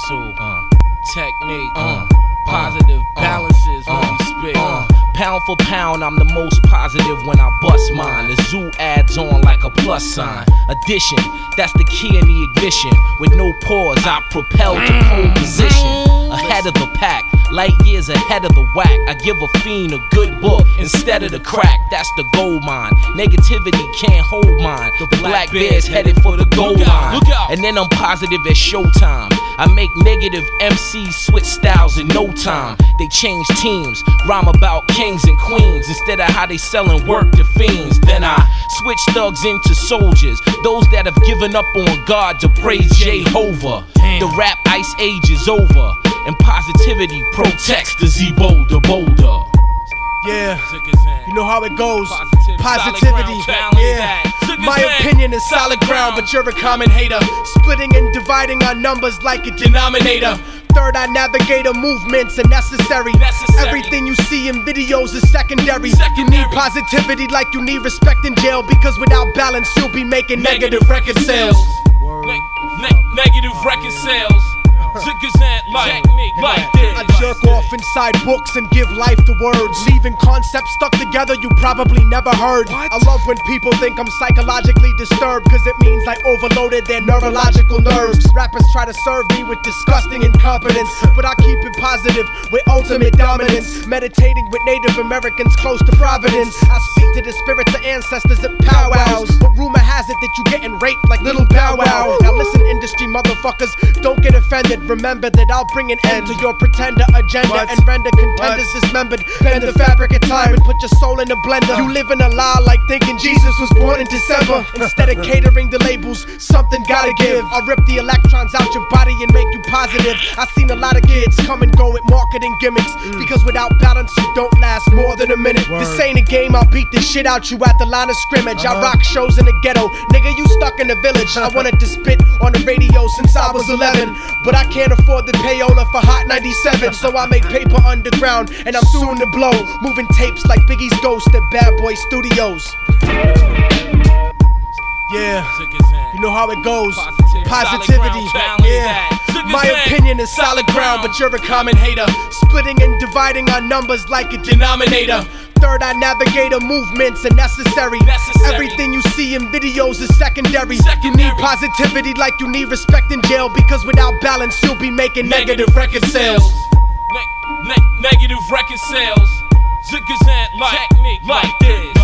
mental technique, positive balances when we spit. Pound for pound, I'm the most positive when I bust mine. The zoo adds on like a plus sign. Addition, that's the key in the ignition. With no pause, I propel to pole position. Ahead of the pack, light years ahead of the whack. I give a fiend a good book instead of the crack. That's the gold mine. Negativity can't hold mine. The black bear's headed for the gold line. And then I'm positive at showtime. I make negative MCs switch styles in no time. They change teams, rhyme about kings and queens instead of how they sellin' work to fiends. Then I switch thugs into soldiers, those that have given up on God to praise Jehovah. The rap ice age is over, and positivity protects the Z-Boulder boulder. Yeah, you know how it goes. Positivity, yeah. My opinion is solid ground, but you're a common hater. Splitting and dividing our numbers like a denominator. Third eye navigator movements are necessary. Everything you see in videos is secondary. You need positivity like you need respect in jail, because without balance you'll be making negative record sales. Negative record sales. Like this. I jerk off inside books and give life to words, leaving concepts stuck together you probably never heard. I love when people think I'm psychologically disturbed, cause it means I overloaded their neurological nerves. Rappers try to serve me with disgusting incompetence, but I keep it positive with ultimate dominance. Meditating with Native Americans close to Providence, I speak to the spirits of ancestors at powwows, but rumor has it that you getting raped like Little Bow Wow. Now listen, industry motherfuckers, don't get offended. Remember that I'll bring an end to your pretender agenda and render contenders dismembered. Bend the fabric of time and put your soul in a blender. You live in a lie like thinking Jesus was born in December. Instead of catering the labels, something gotta give. I'll rip the electrons out your body and make you positive. I've seen a lot of kids come and go with marketing gimmicks, because without balance you don't last more than a minute. This ain't a game, I'll beat the shit out you at the line of scrimmage. I rock shows in the ghetto, nigga you stuck in the village. I wanted to spit on the radio since I was 11, but I can't afford the payola for Hot 97, so I make paper underground and I'm soon to blow, moving tapes like Biggie's Ghost at Bad Boy Studios. Yeah, you know how it goes. Positivity, yeah. My opinion is solid ground, but you're a common hater. Splitting and dividing our numbers like a denominator. Third eye navigator movements are necessary. Everything you see in videos is secondary. You need positivity like you need respect in jail, because without balance you'll be making negative record sales. Negative record sales. Like this.